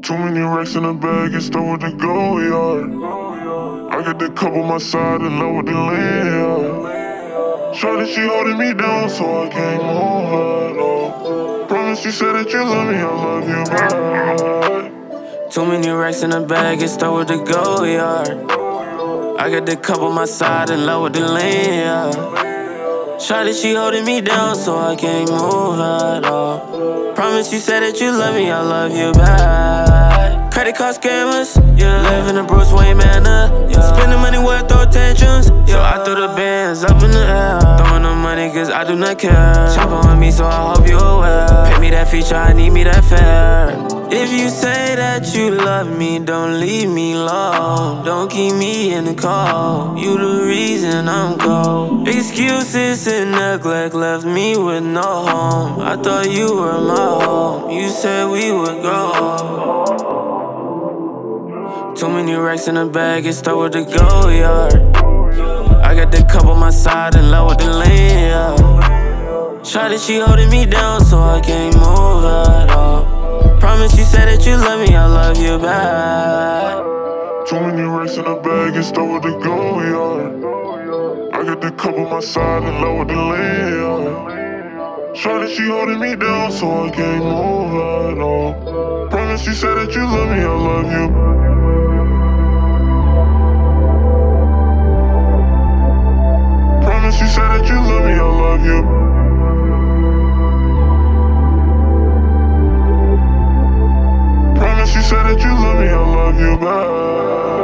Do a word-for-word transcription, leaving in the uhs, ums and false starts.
Too many racks in the bag, it's stuck with the go yard. I got the cup on my side, in love with the land. Shorty, she holding me down, so I can't move her, no. Promise you said that you love me, I love you back. Too many racks in the bag, it's stuck with the go yard. I got the cup on my side, in love with the land. Shorty, she holding me down, so I can't move at all. Promise you said that you love me, I love you back. Credit card scammers, yeah. Live in a Bruce Wayne manor, yeah. Spending money where I throw tantrums, yeah. So I threw the bands up in the air, throwing the money cause I do not care. Shopping with me, so I hope you aware. Pay me that feature, I need me that fare. If you say that you love me, don't leave me alone. Don't keep me in the cold. You the reason I'm cold. Excuses and neglect left me with no home. I thought you were my home. You said we would grow. Too many racks in the bag, it's stuck with the go yard. I got the cup on my side, in love with the land. Shawty, she holding me down, so I can't move at all. Promise you said that you love me, I love you back. Too many racks in the bag, it's stuck with the go yard. I got the cup on my side, in love with the land. Shorty, she holding me down, so I can't move at all. Promise you said that you love me, I love you. Promise you said that you love me, I love you. Promise you said that you love me, I love you back.